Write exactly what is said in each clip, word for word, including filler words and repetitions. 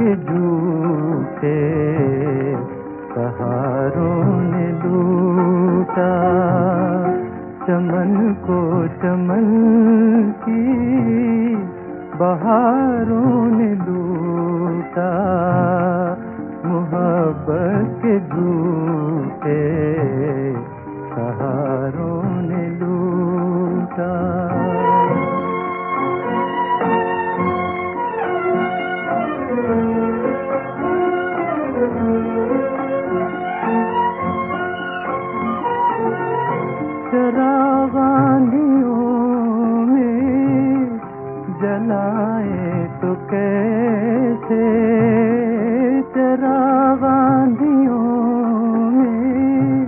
के झूठे सहारों ने लूटा, चमन को चमन की बहारों ने लूटा, मोहब्बत के झूठे सहारों ने लूटा। चरागानियों में जलाए तो कैसे, चरागानियों में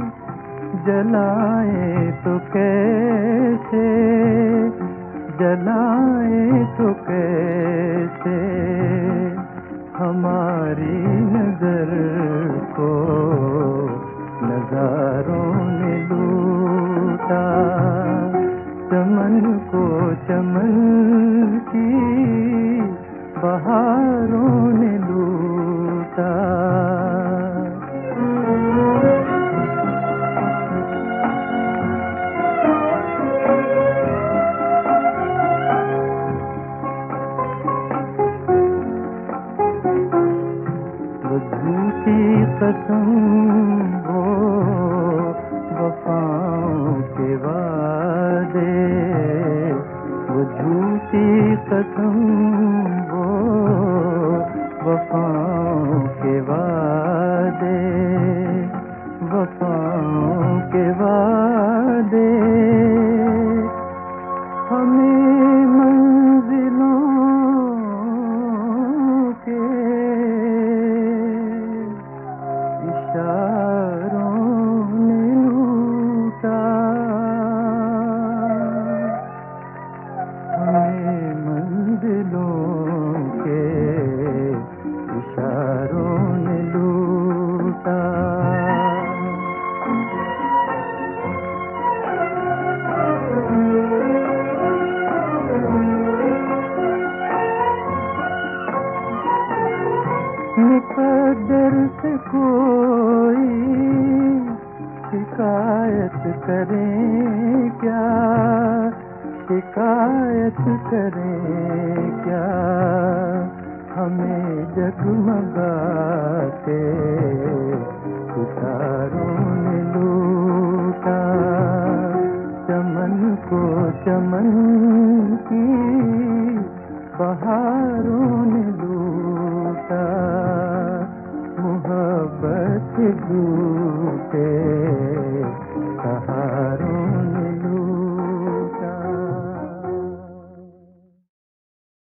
जलाए तो कैसे, जलाए तो कैसे, हमारी नजर को नजारों ने लूटा, चमन को चमन की बहारों ने लूटा। वो झूठी कसम, वो वफाओं के वादे, वो झूठी कसम, वो वफाओं के वादे, वफाओं के वादे, हमें मंजिलों के इशारों ने लूटा, हमें मंजिलों के इशारों ने लूटा। मुक़द्दर से कोई शिकायत करें क्या, शिकायत करें क्या, हमें जगमगाते सितारों ने लूटा, चमन को चमन की बहारों ने लूटा, मोहब्बत झूठे